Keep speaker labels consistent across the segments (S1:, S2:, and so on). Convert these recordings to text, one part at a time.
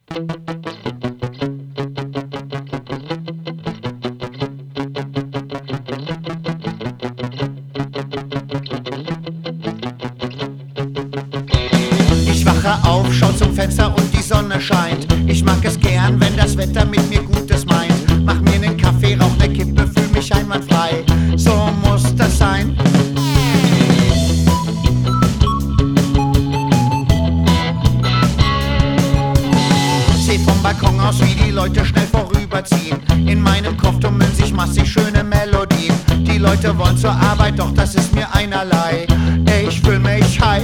S1: Ich wache auf, schau zum Fenster und die Sonne scheint. Ich mag es gern, wenn das Wetter mit mir Gutes meint. Mach mir nen Kaffee, rauch ne Kippe, fühl mich einwandfrei. So muss das sein. Seh vom Balkon aus, wie die Leute schnell vorüberziehen. In meinem Kopf tummeln sich massig schöne Melodien. Die Leute wollen zur Arbeit, doch das ist mir einerlei. Ich fühl mich high.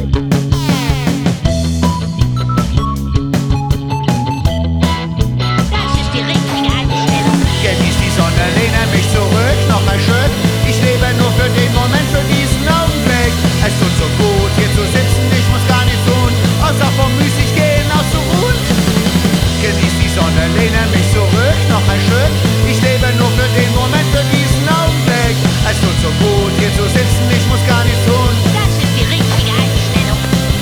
S1: Genieß die Sonne, lehne mich zurück, noch ein Stück. Ich lebe nur für den Moment, für diesen Augenblick. Es tut so gut, hier zu sitzen, ich muss gar nichts tun, außer vom müßig gehen auszuruhen. Genieß die Sonne, lehne mich zurück, noch ein Stück. Ich lebe nur für den Moment, für diesen Augenblick. Es tut so gut, hier zu sitzen, ich muss gar nichts tun.
S2: Das ist die richtige Einstellung.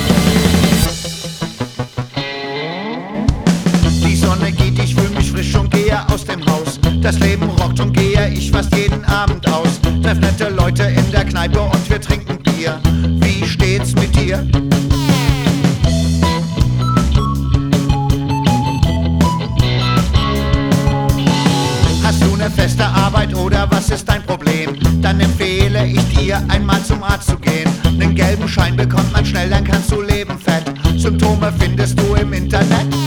S1: Die Sonne geht, ich fühl mich frisch und gehe aus dem Haus. Das Leben rockt und gehe ich fast jeden Abend aus. Treff nette Leute in der Kneipe und wir trinken Bier. Wie steht's mit dir? Hast du ne feste Arbeit oder was ist dein Problem? Dann empfehle ich dir, einmal zum Arzt zu gehen. Nen gelben Schein bekommt man schnell, dann kannst du leben fett. Symptome findest du im Internet.